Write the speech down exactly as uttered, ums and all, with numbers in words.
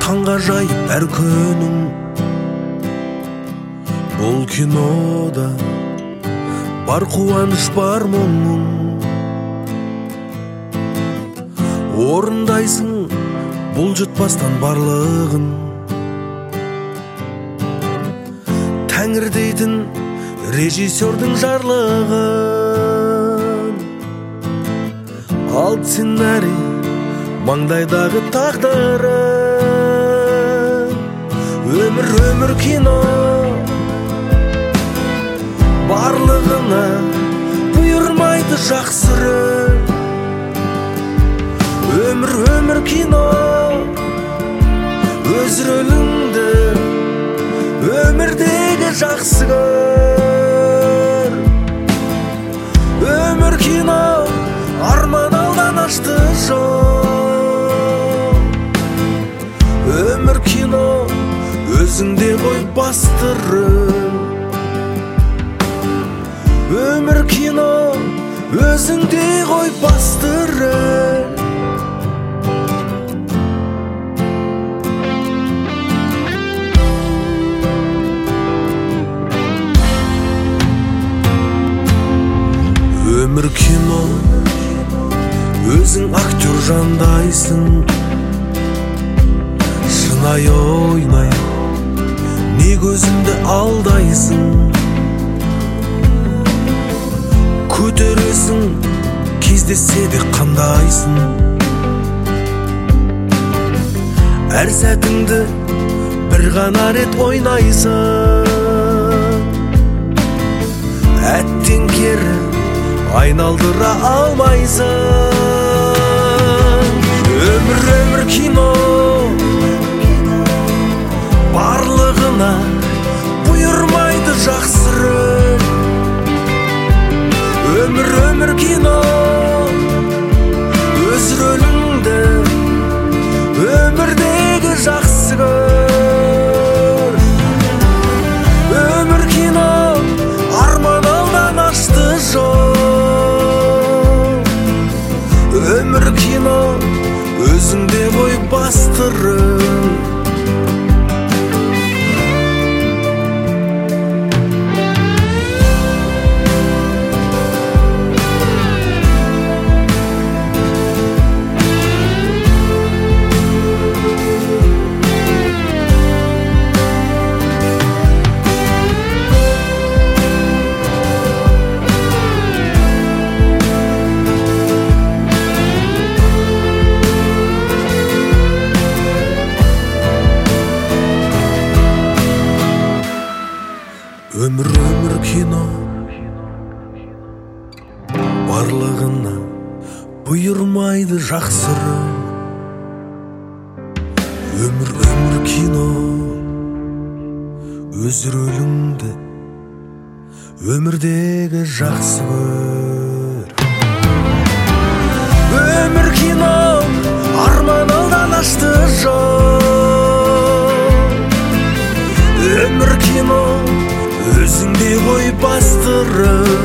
таңғажайып әр күнің. Бұл кинода бар қуаныш, бар мұңың. Орындайсың бұл жұтпастан барлығын. Тәңір дейтін режиссердің жарлығын. Ал сценарий маңдайдағы тағдырын. Өмір, өмір кино барлығына бұйырмайды жақсырын. Өмір, өмір кино өз рөліңді өмірдегі жақсы көр. Өмір кино арман алдан ашты жол. Өмір кино өзіңде ғой басты рөл. Өмір кино өзіңде ғой басты рөл. Өмір кино өзің актер жандайсың. Шынайы ойнай не көзіңді алдайсың. Көтересің кездессе де қандайсың. Әр сәтіңді бір ғана рет ойнайсың. Әттен кері айналдыра алмайсың. Өмір, өмір кино барлығына бұйырмайды жақсырын. Өмір, өмір кино өз рөліңді өмірдегі жақсы көр. Өмір кино арман алдан ашты жол. Өмір кино өзіңде ғой басты рөл. Өмір, өмір кино барлығына бұйырмайды жақсырын. Өмір, өмір кино өз рөліңді өмірдегі жақсы көр. Өмір кино арман алдан ашты жол. Өмір кино өзіңде ғой басты рөл.